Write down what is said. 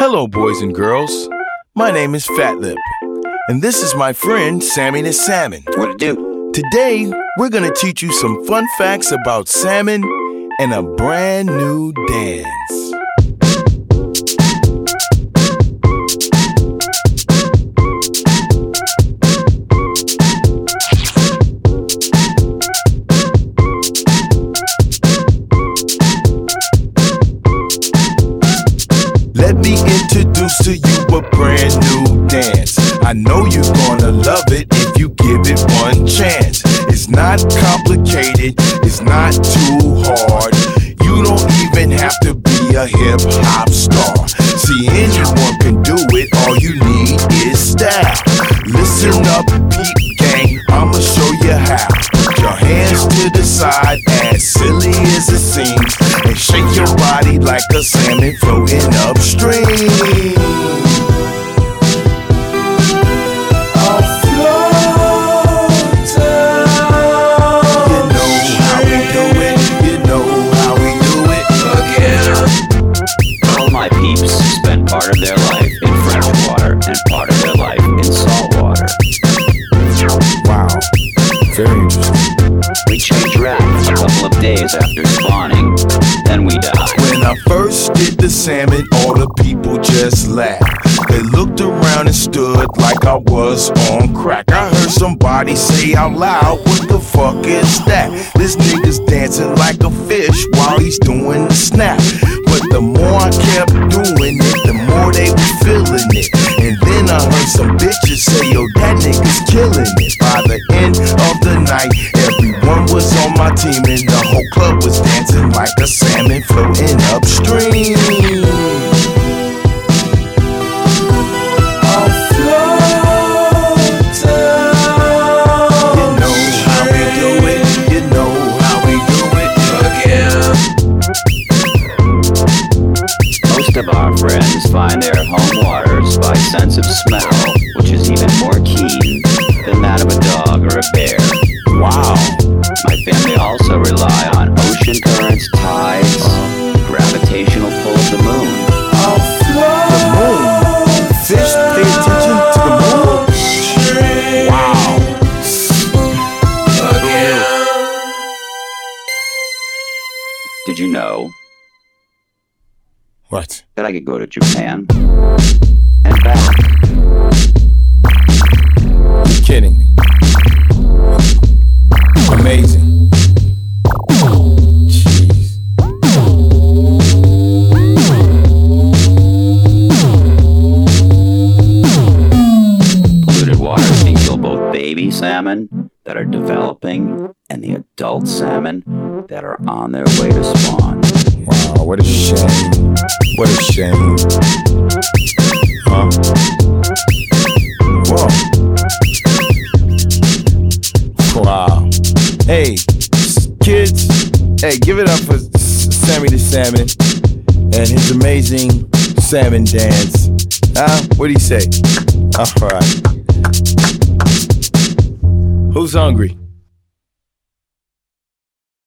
Hello, boys and girls. My name is Fat Lip, and this is my friend Sammy the Salmon. What it do? Today, we're gonna teach you some fun facts about salmon and a brand new dance. Let me introduce to you a brand new dance. I know you're gonna love it if you give it one chance. It's not complicated, it's not too hard. You don't even have to be a hip-hop star. See, anyone can do it, all you need is style. Listen up, peep gang, I'ma show you how. Put your hands to the side, as silly as it seems, and shake your body like a salmon floating upstream. Part of their life in fresh water and part of their life in salt water. Wow, very interesting. We change wraps a couple of days after spawning, then we die. When I first did the salmon, all the people just laughed. They looked around and stood like I was on crack. I heard somebody say out loud, what the fuck is that? This nigga's dancing like a fish while he's doing the snap. But the more I kept doing it, the more they was feeling it. And then I heard some bitches say, yo, that nigga's killing it. By the end of the night, everyone was on my team, and the whole club was dancing like a salmon floating upstream. Most of our friends find their home waters by sense of smell, which is even more keen than that of a dog or a bear. Wow. My family also rely on ocean currents, tides, gravitational pull of the moon. The moon? Fish pay attention to the moon? Wow. Did you know What? that I could go to Japan and back? You're kidding me. Amazing. Jeez. Polluted water can kill both baby salmon that are developing and the adult salmon that are on their way to spawn. Wow, what a shame. What a shame. Huh? Whoa. Wow. Hey, kids, hey, give it up for Sammy the Salmon and his amazing salmon dance. What do you say? All right. Who's hungry?